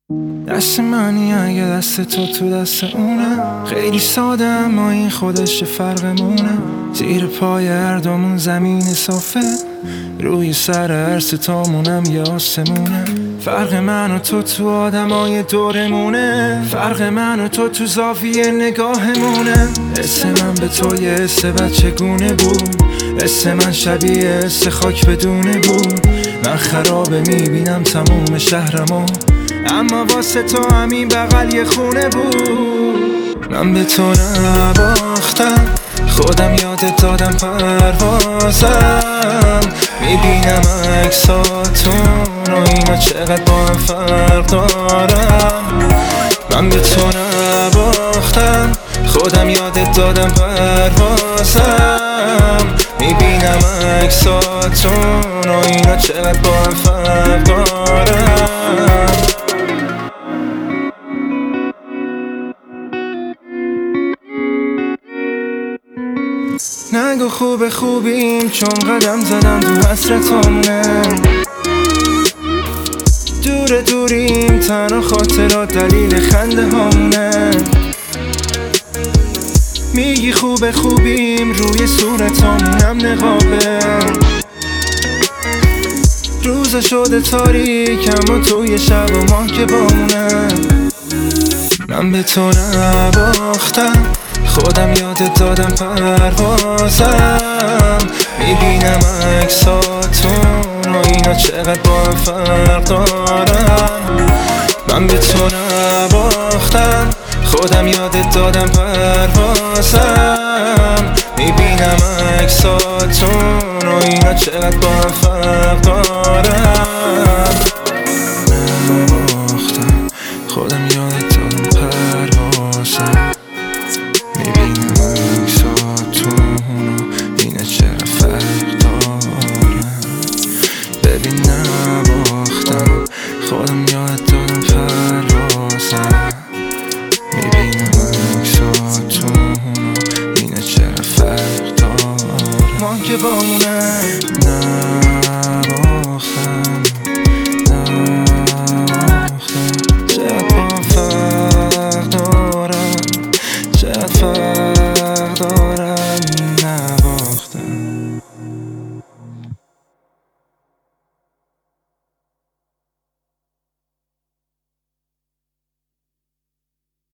دست منی اگه دست تو دست اونه، خیلی ساده اما این خودش فرقمونه. زیر پای هر دومون زمین صافه، روی سر هر ستامونم یه آسمونه. فرق من و تو آدمای دورمونه، فرق من و تو زاویه نگاهمونه. حس من به تو یه حس بچگونه بود، حس من شبیه حس خاک بدونه بود. من خرابه میبینم تموم شهرمو، اما واسه تو همین بغل یه خونه بود. من به تو نباختم، خودم یادت دادم پروازم. میبینم عکساتون و اینا چقدر با هم فرق دارم. من به تو نباختم، خودم یادت دادم پروازم. میبینم عکساتون و اینا چقدر با هم فرق دارم. نگو خوبیم چون قدم زدم تو حسرتامونه. دوریم تنها خاطرات دلیل خنده هامونه. میگی خوبیم روی صورتامونم نقابه. روزا شده تاریکم و توی شب و ماه که بامونه. من به تو نباختم، خودم یادت دادم پروازم. میبینم عکساتون و اینا چقدر با هم فرق دارم. من به تو نباختم، خودم یادت دادم پروازم. میبینم عکساتون و اینا چقدر با هم فرق دارم. نباختم، خودم یادت دادم پروازم. میبینم عکساتون و اینا چقدر فرق دارم. ببین نباختم، خودم یادت دادم پروازم. میبینم عکساتون و اینا چقدر فرق دارم. ما که بامونه